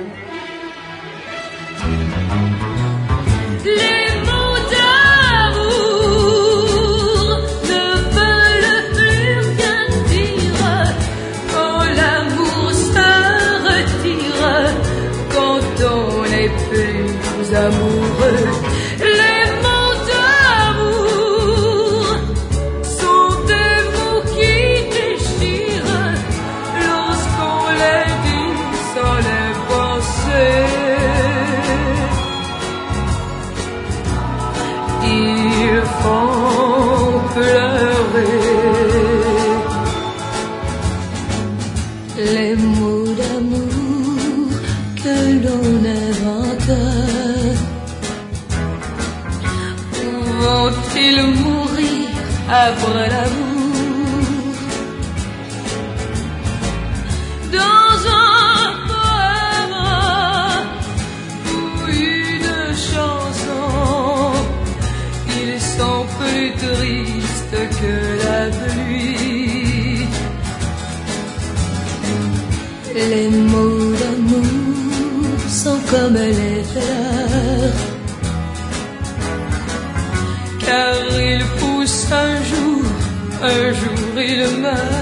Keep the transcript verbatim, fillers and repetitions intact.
Les mots d'amour ne veulent plus rien dire quand l'amour se retire, quand on n'est plus amoureux. Les mots d'amour sont des mots qui déchirent lorsqu'on les dit sans les penser. Ils font pleurer. Les mots d'amour que l'on invente vont-ils mourir après l'amour? Dans un poème ou une chanson, ils sont plus tristes que la pluie. Les mots d'amour sont comme les fleurs, car ils poussent un jour, un jour ils meurent.